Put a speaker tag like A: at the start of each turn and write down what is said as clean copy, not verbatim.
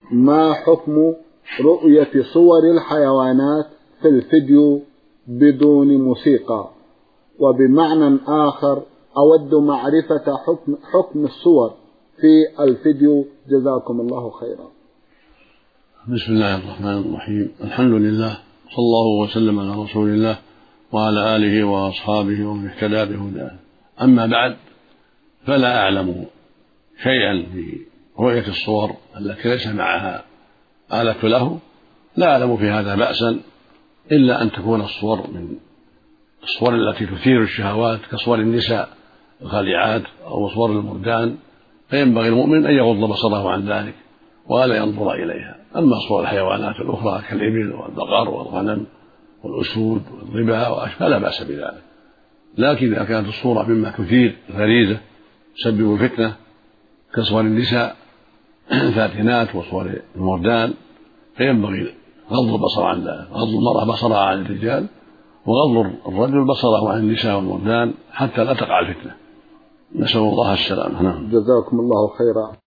A: ما حكم رؤية صور الحيوانات في الفيديو بدون موسيقى؟ وبمعنى آخر أود معرفة حكم الصور في الفيديو، جزاكم الله خيرا.
B: بسم الله الرحمن الرحيم. الحمد لله، صلى الله وسلم على رسول الله وعلى آله وأصحابه ومن اهتدى بهداه. أما بعد، فلا أعلم شيئا في رؤية الصور التي ليس معها آلة له، لا أعلم في هذا بأسا، إلا أن تكون الصور من الصور التي تثير الشهوات كصور النساء الخالعات أو صور المردان، فينبغي المؤمن أن يغض بصره عن ذلك ولا ينظر إليها. أما صور الحيوانات الأخرى كالإبل والبقر والغنم والأسود والظباء فلا بأس بذلك، لكن إذا كانت الصورة مما تثير الغريزة تسبب الفتنة كصور النساء الفاتنات وصور المردان، فينبغي غض البصر عن ذلك، غض المرأة بصرها عن الرجال وغض الرجل بصره عن النساء والمردان حتى لا تقع الفتنة. نسأل الله السلامة.
A: جزاكم الله خيرا.